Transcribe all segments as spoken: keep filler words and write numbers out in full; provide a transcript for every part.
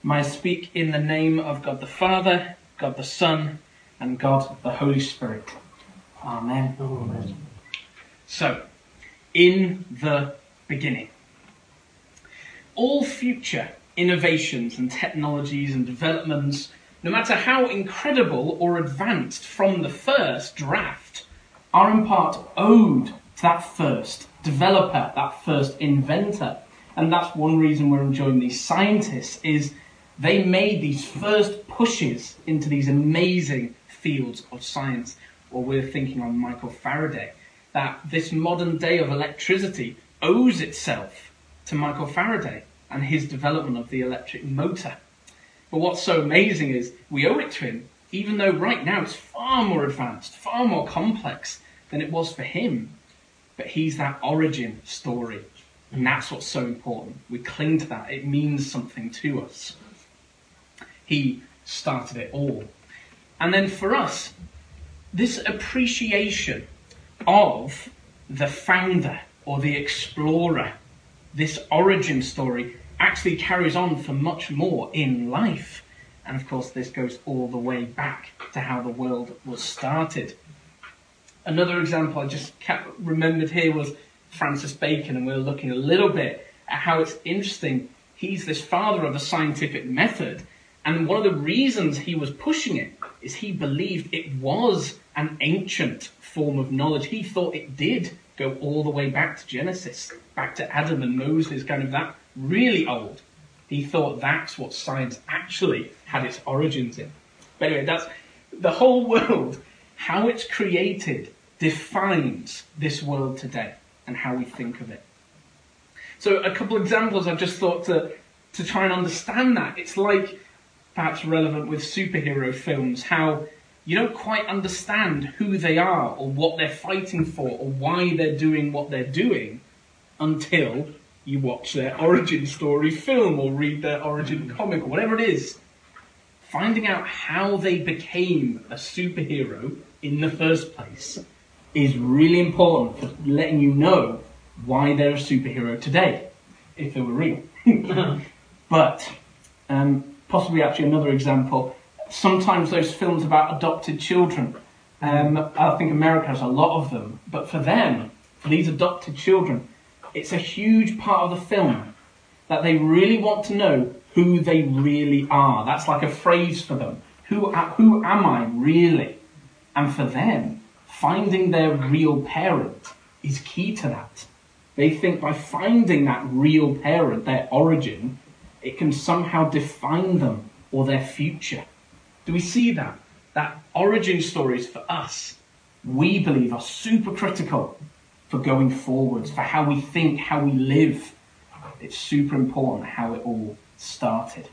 May I speak in the name of God the Father, God the Son, and God the Holy Spirit. Amen. Amen. So, in the beginning. All future innovations and technologies and developments, no matter how incredible or advanced from the first draft, are in part owed to that first developer, that first inventor. And that's one reason we're enjoying these scientists, is they made these first pushes into these amazing fields of science. Or we're thinking on Michael Faraday, that this modern day of electricity owes itself to Michael Faraday and his development of the electric motor. But what's so amazing is we owe it to him, even though right now it's far more advanced, far more complex than it was for him. But he's that origin story, and that's what's so important. We cling to that. It means something to us. He started it all. And then for us, this appreciation of the founder or the explorer, this origin story, actually carries on for much more in life. And of course, this goes all the way back to how the world was started. Another example I just kept, remembered here was Francis Bacon, and we were looking a little bit at how it's interesting. He's this father of the scientific method, and one of the reasons he was pushing it is he believed it was an ancient form of knowledge. He thought it did go all the way back to Genesis, back to Adam and Moses, kind of that really old. He thought that's what science actually had its origins in. But anyway, that's the whole world. How it's created defines this world today and how we think of it. So a couple of examples I've just thought to, to try and understand that. It's like perhaps relevant with superhero films, how you don't quite understand who they are or what they're fighting for or why they're doing what they're doing until you watch their origin story film or read their origin comic or whatever it is. Finding out how they became a superhero in the first place is really important for letting you know why they're a superhero today, if they were real. But um, possibly actually another example, sometimes those films about adopted children, um, I think America has a lot of them, but for them, for these adopted children, it's a huge part of the film that they really want to know who they really are. That's like a phrase for them. Who, who am I really? And for them, finding their real parent is key to that. They think by finding that real parent, their origin, it can somehow define them or their future. Do we see that? That origin stories for us, we believe, are super critical for going forwards, for how we think, how we live. It's super important how it all started.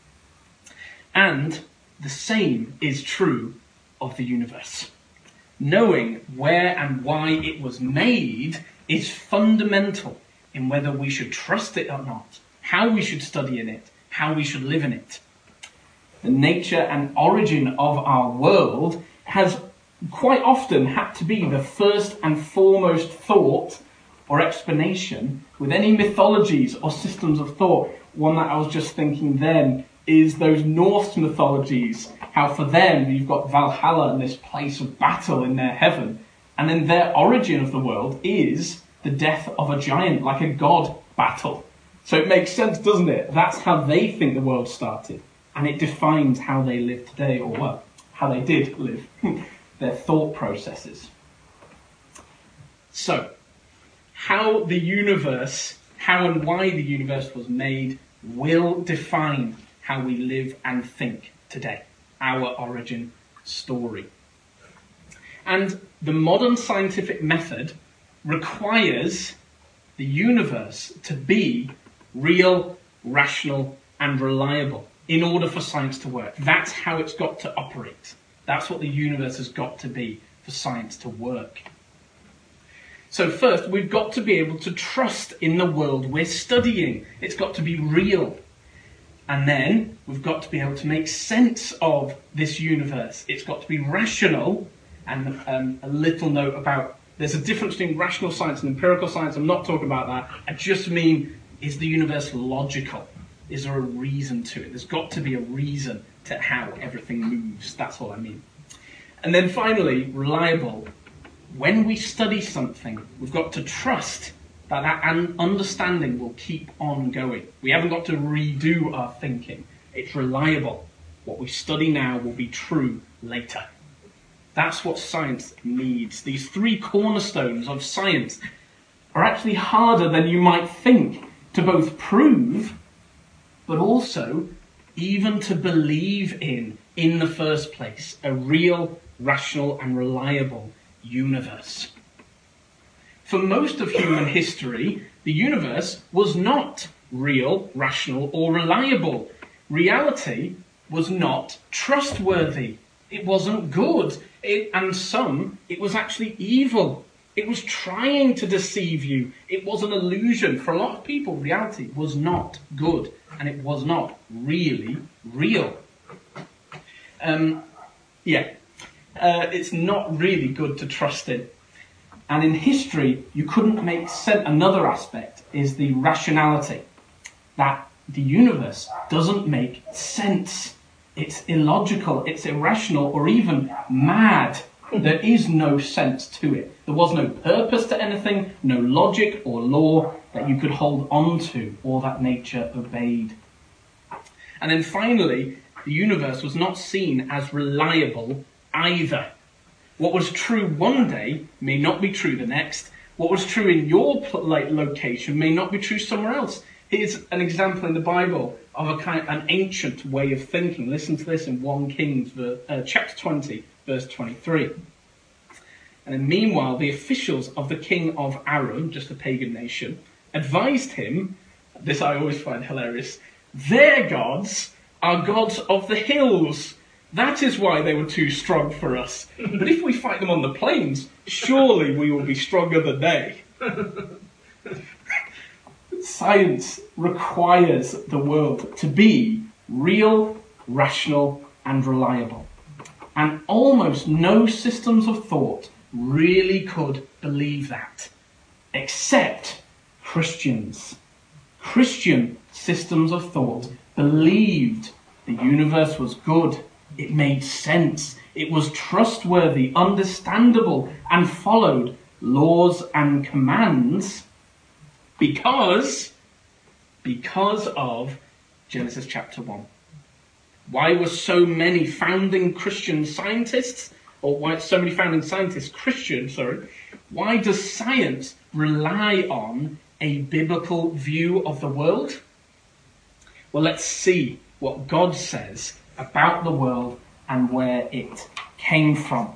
And the same is true of the universe. Knowing where and why it was made is fundamental in whether we should trust it or not, how we should study in it, how we should live in it. The nature and origin of our world has quite often had to be the first and foremost thought or explanation with any mythologies or systems of thought. One that I was just thinking then is those Norse mythologies, how for them you've got Valhalla and this place of battle in their heaven, and then their origin of the world is the death of a giant, like a god battle. So it makes sense, doesn't it? That's how they think the world started, and it defines how they live today, or well, how they did live, their thought processes. So, how the universe, how and why the universe was made will define how we live and think today, our origin story. And the modern scientific method requires the universe to be real, rational, and reliable in order for science to work. That's how it's got to operate. That's what the universe has got to be for science to work. So first, we've got to be able to trust in the world we're studying. It's got to be real. And then we've got to be able to make sense of this universe. It's got to be rational. And um, a little note about, there's a difference between rational science and empirical science. I'm not talking about that. I just mean, is the universe logical? is there a reason to it? There's got to be a reason to how everything moves. That's all I mean. And then finally, reliable. When we study something, we've got to trust that that understanding will keep on going. We haven't got to redo our thinking. It's reliable. What we study now will be true later. That's what science needs. These three cornerstones of science are actually harder than you might think to both prove, but also even to believe in, in the first place, a real, rational and reliable universe. For most of human history, the universe was not real, rational or reliable. Reality was not trustworthy. It wasn't good. It, and some, it was actually evil. It was trying to deceive you. It was an illusion. For a lot of people, reality was not good, and it was not really real. Um, yeah, uh, it's not really good to trust in. And in history, you couldn't make sense. Another aspect is the rationality, that the universe doesn't make sense. It's illogical, it's irrational, or even mad. There is no sense to it. There was no purpose to anything, no logic or law that you could hold on to or that nature obeyed. And then finally, the universe was not seen as reliable either. What was true one day may not be true the next. What was true in your like, location may not be true somewhere else. Here's an example in the Bible of a kind, an ancient way of thinking. Listen to this in First Kings uh, chapter twenty, verse twenty-three. And then meanwhile, the officials of the king of Aram, just a pagan nation, advised him, this I always find hilarious, their gods are gods of the hills. That is why they were too strong for us. But if we fight them on the plains, surely we will be stronger than they. Science requires the world to be real, rational, and reliable. And almost no systems of thought really could believe that, except Christians. Christian systems of thought believed the universe was good, it made sense, it was trustworthy, understandable, and followed laws and commands because, because of Genesis chapter one. Why were so many founding Christian scientists, or why so many founding scientists Christian, sorry, why does science rely on a biblical view of the world? Well, let's see what God says about the world and where it came from.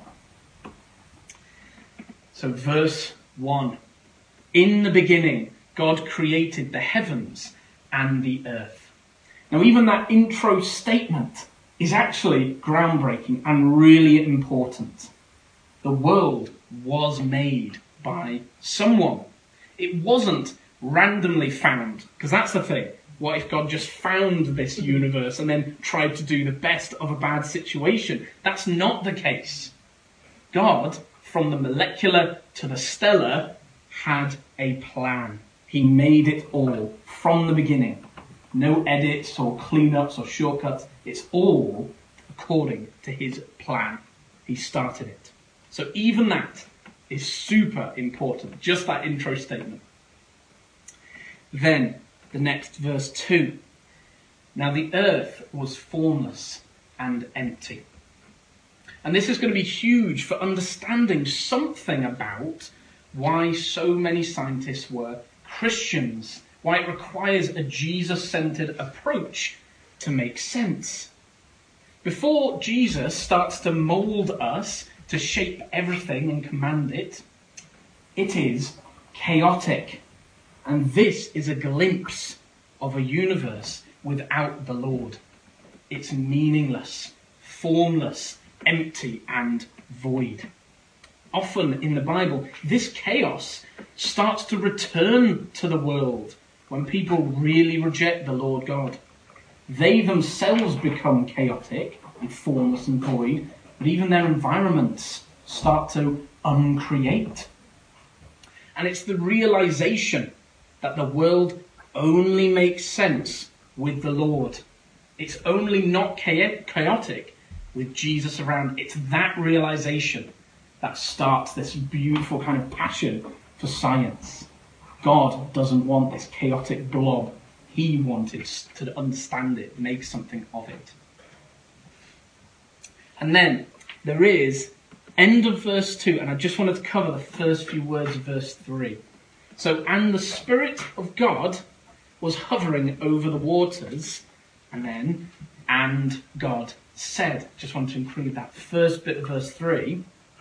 So verse one. In the beginning, God created the heavens and the earth. Now, even that intro statement is actually groundbreaking and really important. The world was made by someone. It wasn't randomly found, because that's the thing. What if God just found this universe and then tried to do the best of a bad situation? That's not the case. God, from the molecular to the stellar, had a plan. He made it all from the beginning. No edits or cleanups or shortcuts. It's all according to his plan. He started it. So even that is super important. Just that intro statement. Then, the next verse two. Now the earth was formless and empty. And this is going to be huge for understanding something about why so many scientists were Christians. Why it requires a Jesus-centered approach to make sense. Before Jesus starts to mould us, to shape everything and command it, it is chaotic. And this is a glimpse of a universe without the Lord. It's meaningless, formless, empty, and void. Often in the Bible, this chaos starts to return to the world when people really reject the Lord God. They themselves become chaotic, and formless and void, but even their environments start to uncreate. And it's the realization that the world only makes sense with the Lord. It's only not chaotic with Jesus around. It's that realization that starts this beautiful kind of passion for science. God doesn't want this chaotic blob. He wanted to understand it, make something of it. And then there is end of verse two, and I just wanted to cover the first few words of verse three. So, and the Spirit of God was hovering over the waters, and then, and God said. Just want to include that first bit of verse three,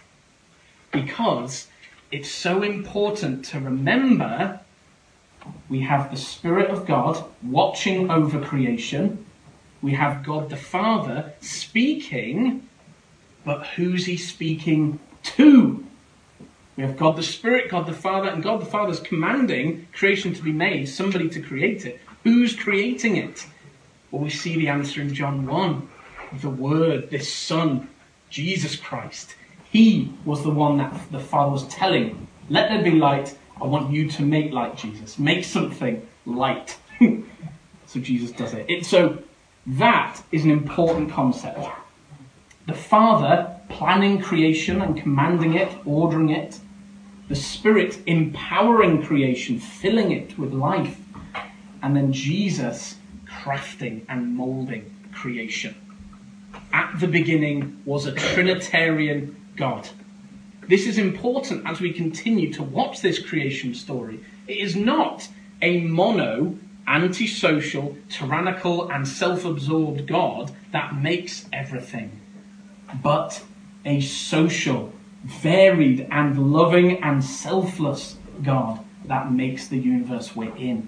because it's so important to remember we have the Spirit of God watching over creation. We have God the Father speaking, but who's he speaking to? We have God the Spirit, God the Father, and God the Father's commanding creation to be made, somebody to create it. Who's creating it? Well, we see the answer in John one. The Word, this Son, Jesus Christ. He was the one that the Father was telling, let there be light. I want you to make light, Jesus. Make something light. So Jesus does it. it. So that is an important concept. The Father planning creation and commanding it, ordering it. The Spirit empowering creation, filling it with life. And then Jesus crafting and moulding creation. At the beginning was a Trinitarian God. This is important as we continue to watch this creation story. It is not a mono, antisocial, tyrannical and self-absorbed God that makes everything, but a social, varied and loving and selfless God that makes the universe we're in.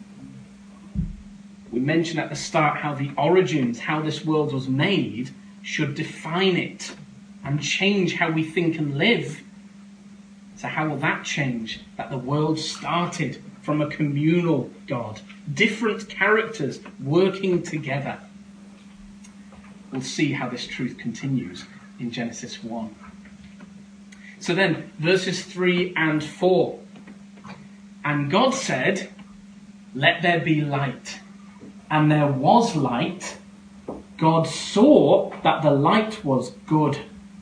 We mentioned at the start how the origins, how this world was made, should define it and change how we think and live. So how will that change? That the world started from a communal God. Different characters working together. We'll see how this truth continues in Genesis one. So then, verses three and four. And God said, let there be light. And there was light. God saw that the light was good.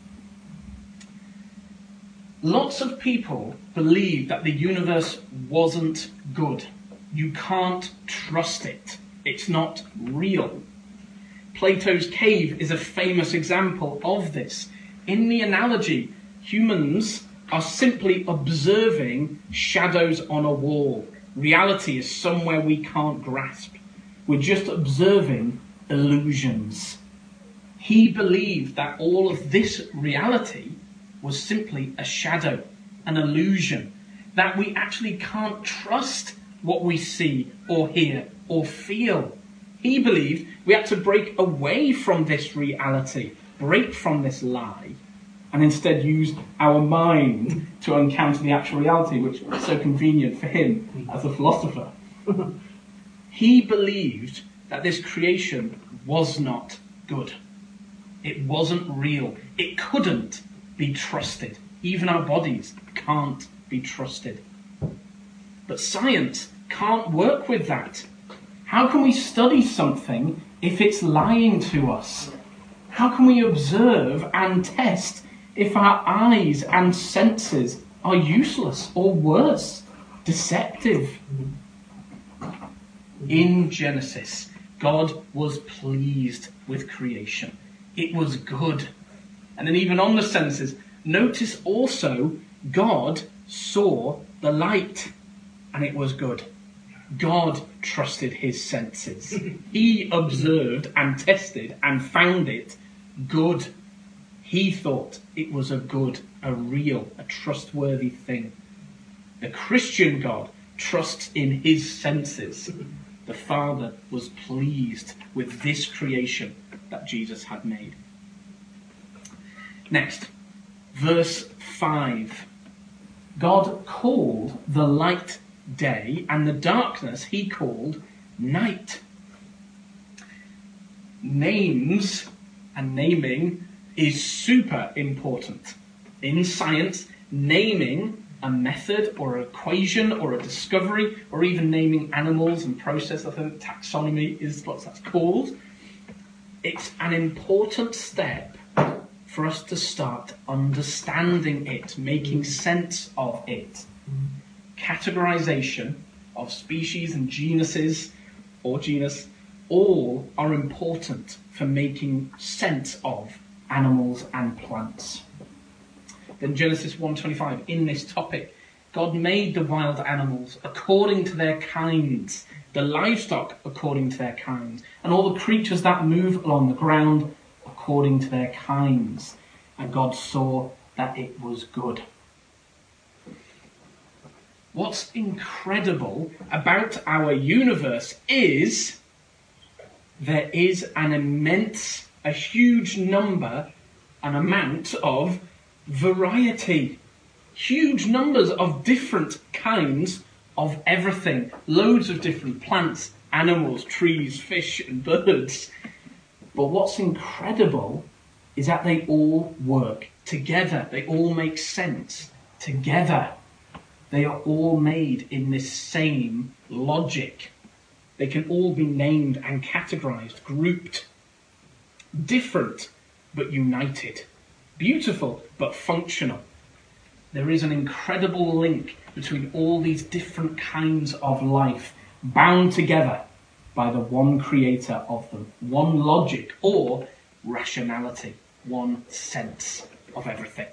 Lots of people believe that the universe wasn't good. You can't trust it. It's not real. Plato's cave is a famous example of this. In the analogy, humans are simply observing shadows on a wall. Reality is somewhere we can't grasp. We're just observing illusions. He believed that all of this reality was simply a shadow, an illusion, that we actually can't trust what we see or hear or feel. He believed we had to break away from this reality, break from this lie, and instead use our mind to encounter the actual reality, which is so convenient for him as a philosopher. He believed that this creation was not good. It wasn't real. It couldn't be trusted. Even our bodies can't be trusted. But science can't work with that. How can we study something if it's lying to us? How can we observe and test if our eyes and senses are useless or worse, deceptive? In Genesis, God was pleased with creation. It was good. And then even on the senses, notice also God saw the light and it was good. God trusted his senses. He observed and tested and found it good. He thought it was a good, a real, a trustworthy thing. The Christian God trusts in his senses. The Father was pleased with this creation that Jesus had made. Next, verse five. God called the light day, and the darkness he called night. Names and naming is super important. In science, naming a method or an equation or a discovery or even naming animals and process. I think taxonomy is what that's called. It's an important step for us to start understanding it, making sense of it. Categorization of species and genuses or genus all are important for making sense of animals and plants. Then Genesis one twenty-five, in this topic, God made the wild animals according to their kinds, the livestock according to their kinds, and all the creatures that move along the ground according to their kinds. And God saw that it was good. What's incredible about our universe is there is an immense, a huge number, an amount of variety. Huge numbers of different kinds of everything. Loads of different plants, animals, trees, fish and birds. But what's incredible is that they all work together. They all make sense together. They are all made in this same logic. They can all be named and categorized, grouped. Different, but united. Beautiful, but functional. There is an incredible link between all these different kinds of life, bound together by the one creator of them. One logic or rationality. One sense of everything.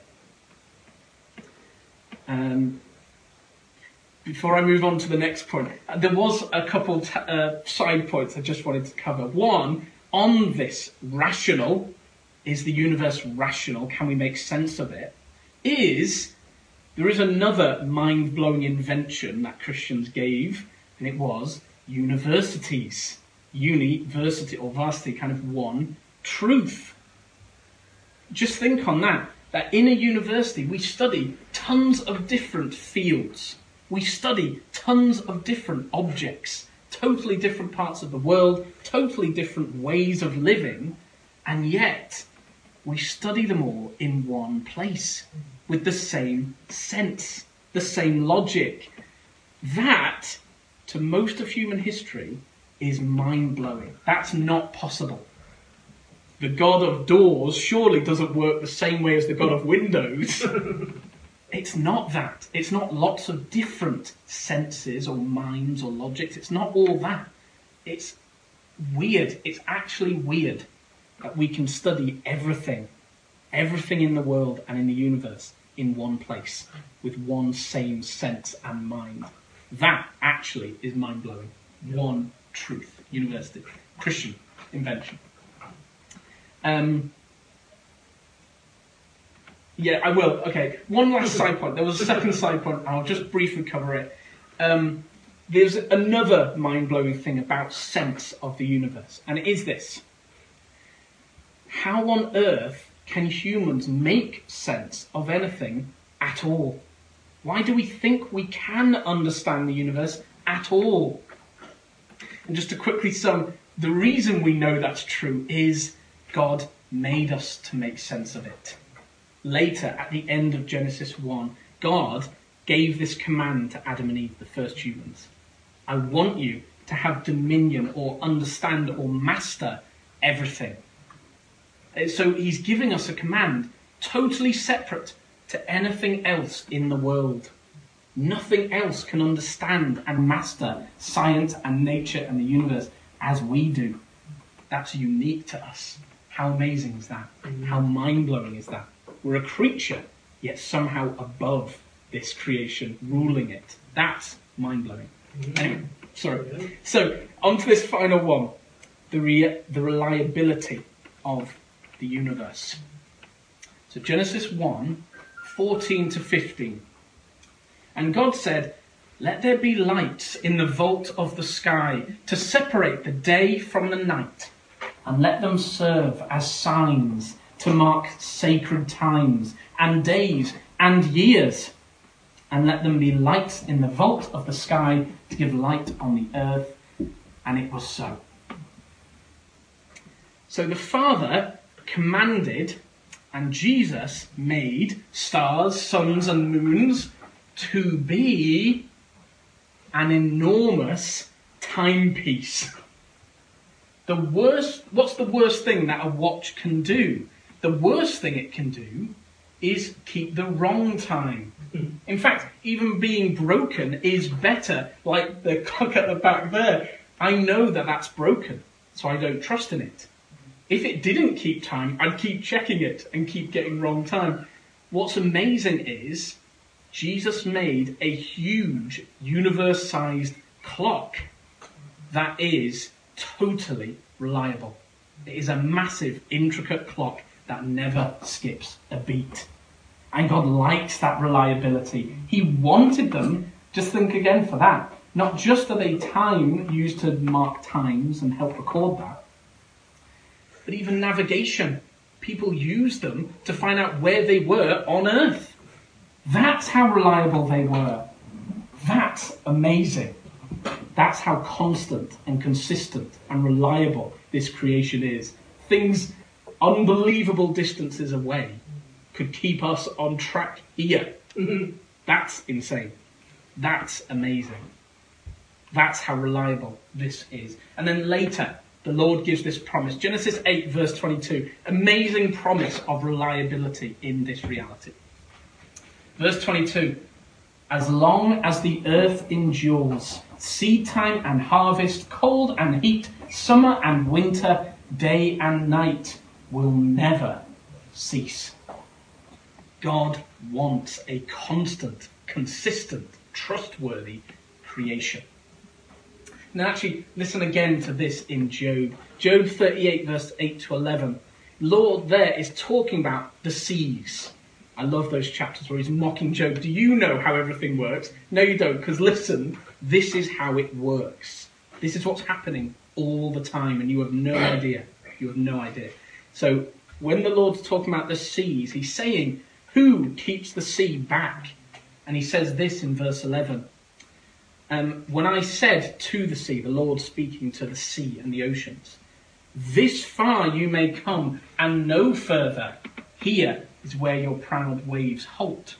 Um... Before I move on to the next point, there was a couple t- uh, side points I just wanted to cover. One, on this rational, is the universe rational? Can we make sense of it? Is, there is another mind-blowing invention that Christians gave, and it was universities. University, or varsity, kind of one truth. Just think on that, that in a university we study tons of different fields. We study tons of different objects, totally different parts of the world, totally different ways of living, and yet we study them all in one place, with the same sense, the same logic. That, to most of human history, is mind-blowing. That's not possible. The God of doors surely doesn't work the same way as the God of windows. It's not that. It's not lots of different senses or minds or logics. It's not all that. It's weird. It's actually weird that we can study everything, everything in the world and in the universe in one place with one same sense and mind. That actually is mind-blowing. One truth. University. Christian invention. Um... Yeah, I will. Okay, one last side point. There was a second side point. I'll just briefly cover it. Um, there's another mind-blowing thing about sense of the universe, and it is this. How on earth can humans make sense of anything at all? Why do we think we can understand the universe at all? And just to quickly sum, the reason we know that's true is God made us to make sense of it. Later, at the end of Genesis one, God gave this command to Adam and Eve, the first humans. I want you to have dominion or understand or master everything. So he's giving us a command totally separate to anything else in the world. Nothing else can understand and master science and nature and the universe as we do. That's unique to us. How amazing is that? How mind-blowing is that? We're a creature, yet somehow above this creation, ruling it. That's mind-blowing. Anyway, sorry. So, on to this final one. The, re- the reliability of the universe. So Genesis one, fourteen to fifteen. And God said, "Let there be lights in the vault of the sky to separate the day from the night, and let them serve as signs to mark sacred times and days and years. And let them be lights in the vault of the sky to give light on the earth." And it was so. So the Father commanded, and Jesus made stars, suns and moons to be an enormous timepiece. The worst, what's the worst thing that a watch can do? The worst thing it can do is keep the wrong time. In fact, even being broken is better, like the clock at the back there. I know that that's broken, so I don't trust in it. If it didn't keep time, I'd keep checking it and keep getting wrong time. What's amazing is Jesus made a huge universe-sized clock that is totally reliable. It is a massive, intricate clock that never skips a beat. And God likes that reliability. He wanted them, just think again for that, not just are they time used to mark times and help record that, but even navigation. People use them to find out where they were on Earth. That's how reliable they were. That's amazing. That's how constant and consistent and reliable this creation is. Things unbelievable distances away could keep us on track here. That's insane. That's amazing. That's how reliable this is. And then later, the Lord gives this promise. Genesis eight, verse twenty-two. Amazing promise of reliability in this reality. Verse twenty-two. As long as the earth endures, seed time and harvest, cold and heat, summer and winter, day and night will never cease. God wants a constant, consistent, trustworthy creation. Now actually, listen again to this in Job. Job thirty-eight, verse eight to eleven. Lord there is talking about the seas. I love those chapters where he's mocking Job. Do you know how everything works? No, you don't, because listen, this is how it works. This is what's happening all the time, and you have no idea. You have no idea. So when the Lord's talking about the seas, he's saying, who keeps the sea back? And he says this in verse eleven. Um, when I said to the sea, the Lord speaking to the sea and the oceans, this far you may come and no further. Here is where your proud waves halt.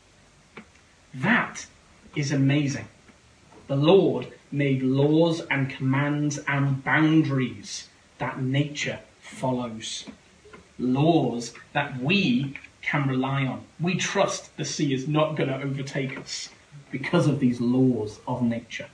That is amazing. The Lord made laws and commands and boundaries that nature follows. Laws that we can rely on. We trust the sea is not going to overtake us because of these laws of nature.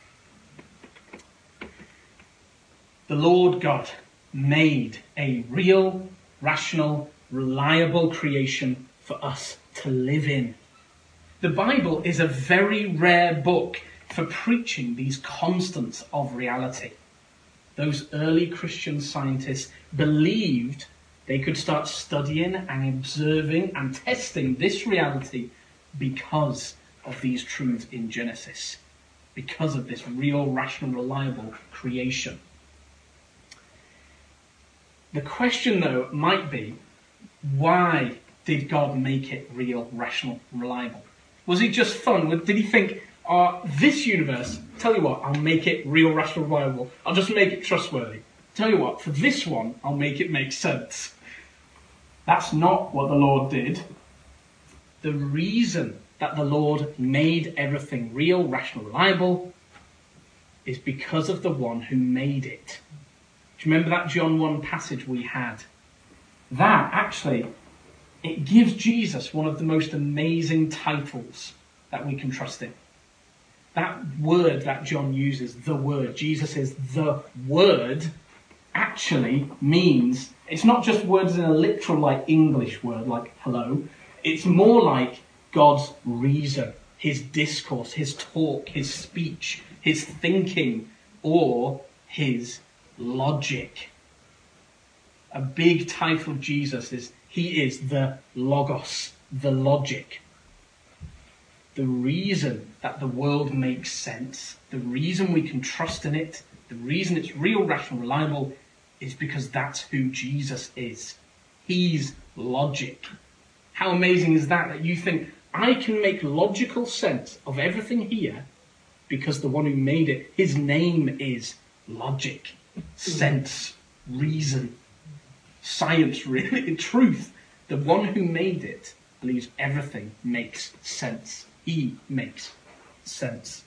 The Lord God made a real, rational, reliable creation for us to live in. The Bible is a very rare book for preaching these constants of reality. Those early Christian scientists believed they could start studying and observing and testing this reality because of these truths in Genesis, because of this real, rational, reliable creation. The question, though, might be, why did God make it real, rational, reliable? Was it just fun? Did he think, oh, this universe, tell you what, I'll make it real, rational, reliable. I'll just make it trustworthy. Tell you what, for this one, I'll make it make sense. That's not what the Lord did. The reason that the Lord made everything real, rational, reliable is because of the one who made it. Do you remember that John one passage we had? That, actually, it gives Jesus one of the most amazing titles that we can trust in. That word that John uses, the word, Jesus is the word, actually means, it's not just words in a literal, like, English word, like hello. It's more like God's reason, his discourse, his talk, his speech, his thinking, or his logic. A big title of Jesus is, he is the Logos, the logic. The reason that the world makes sense, the reason we can trust in it, the reason it's real, rational, reliable, is because that's who Jesus is. He's logic. How amazing is that, that you think, I can make logical sense of everything here because the one who made it, his name is logic, sense, reason, science, really, truth. The one who made it believes everything makes sense he makes sense.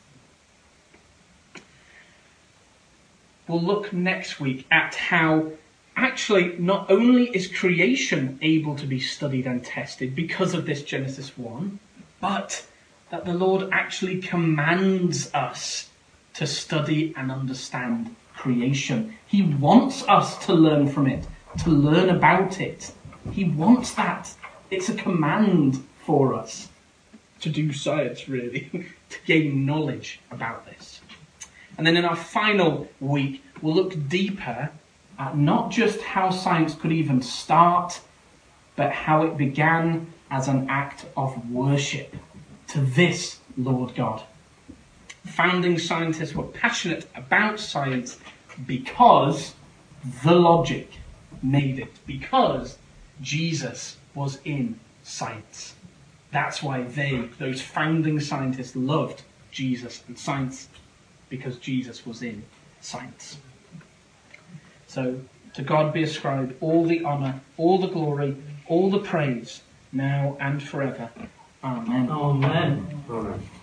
We'll look next week at how actually not only is creation able to be studied and tested because of this Genesis one, but that the Lord actually commands us to study and understand creation. He wants us to learn from it, to learn about it. He wants that. It's a command for us to do science, really, to gain knowledge about this. And then in our final week, we'll look deeper at not just how science could even start, but how it began as an act of worship to this Lord God. Founding scientists were passionate about science because the logic made it, because Jesus was in science. That's why they, those founding scientists, loved Jesus and science, because Jesus was in science. So, to God be ascribed all the honour, all the glory, all the praise, now and forever. Amen. Amen. Amen.